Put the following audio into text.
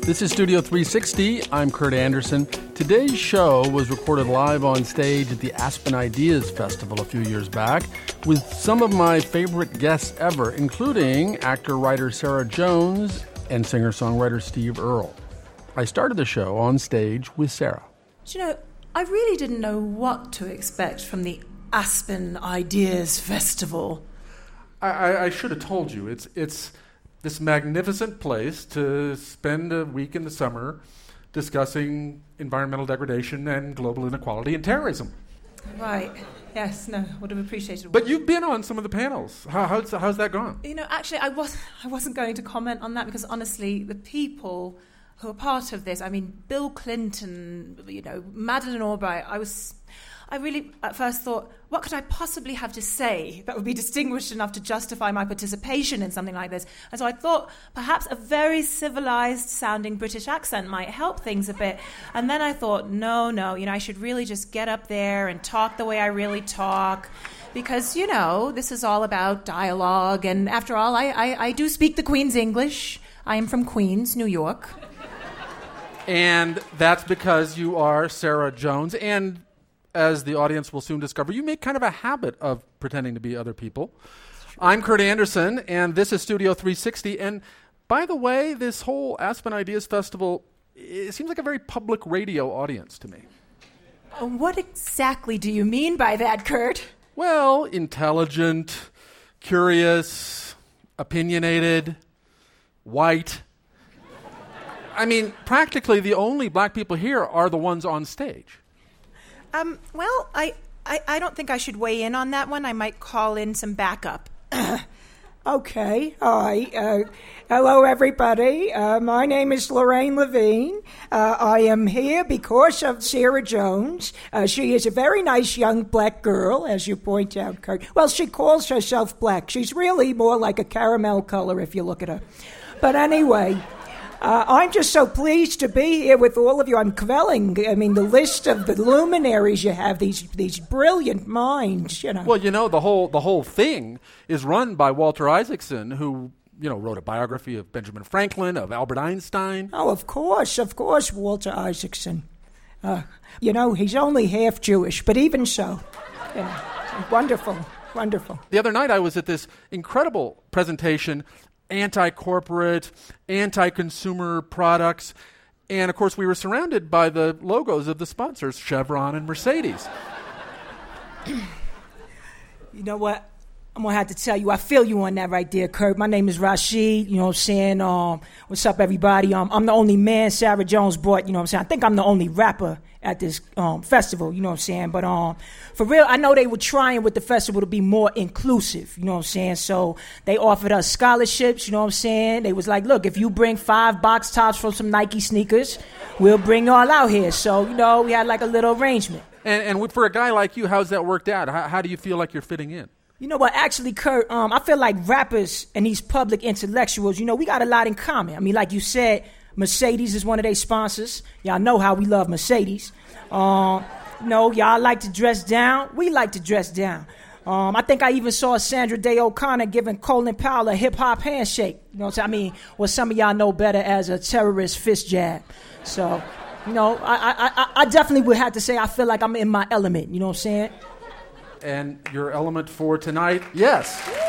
This is Studio 360. I'm Kurt Anderson. Today's show was recorded live on stage at the Aspen Ideas Festival a few years back with some of my favorite guests ever, including actor-writer Sarah Jones and singer-songwriter Steve Earle. I started the show on stage with Sarah. Do you know, I really didn't know what to expect from the Aspen Ideas Festival. I should have told you. It's this magnificent place to spend a week in the summer discussing environmental degradation and global inequality and terrorism. Right. Yes, no, would have appreciated. But you've been on some of the panels. How's that gone? You know, actually, I wasn't going to comment on that because, honestly, the people who are part of this, I mean, Bill Clinton, you know, Madeleine Albright, I really at first thought, what could I possibly have to say that would be distinguished enough to justify my participation in something like this? And so I thought perhaps a very civilized-sounding British accent might help things a bit. And then I thought, no, you know, I should really just get up there and talk the way I really talk. Because, you know, this is all about dialogue. And after all, I do speak the Queen's English. I am from Queens, New York. And that's because you are Sarah Jones. And as the audience will soon discover, you make kind of a habit of pretending to be other people. I'm Kurt Anderson, and this is Studio 360. And by the way, this whole Aspen Ideas Festival, it seems like a very public radio audience to me. What exactly do you mean by that, Kurt? Well, intelligent, curious, opinionated, white. I mean, practically the only black people here are the ones on stage. Well, I don't think I should weigh in on that one. I might call in some backup. Okay. Hi. Hello, everybody. My name is Lorraine Levine. I am here because of Sarah Jones. She is a very nice young black girl, as you point out, Kurt. Well, she calls herself black. She's really more like a caramel color if you look at her. But anyway, I'm just so pleased to be here with all of you. I'm quelling. I mean, the list of the luminaries you have, these brilliant minds, you know. Well, you know, the whole thing is run by Walter Isaacson, who, you know, wrote a biography of Benjamin Franklin, of Albert Einstein. Oh, of course, Walter Isaacson. You know, he's only half Jewish, but even so, you know, wonderful. The other night I was at this incredible presentation, anti-corporate, anti-consumer products. And, of course, we were surrounded by the logos of the sponsors, Chevron and Mercedes. You know what? I'm going to have to tell you, I feel you on that right there, Kurt. My name is Rashid, you know what I'm saying? What's up, everybody? I'm the only man Sarah Jones brought, you know what I'm saying? I think I'm the only rapper at this festival, you know what I'm saying? But for real, I know they were trying with the festival to be more inclusive, you know what I'm saying? So they offered us scholarships, you know what I'm saying? They was like, look, if you bring 5 box tops from some Nike sneakers, we'll bring y'all out here. So, you know, we had like a little arrangement. And for a guy like you, how's that worked out? How do you feel like you're fitting in? You know what, actually, Kurt, I feel like rappers and these public intellectuals, you know, we got a lot in common. I mean, like you said, Mercedes is one of their sponsors. Y'all know how we love Mercedes. You know, y'all like to dress down. We like to dress down. I think I even saw Sandra Day O'Connor giving Colin Powell a hip-hop handshake. You know what I'm saying? I mean, what some of y'all know better as a terrorist fist jab. So, you know, I definitely would have to say I feel like I'm in my element. You know what I'm saying? And your element for tonight, yes.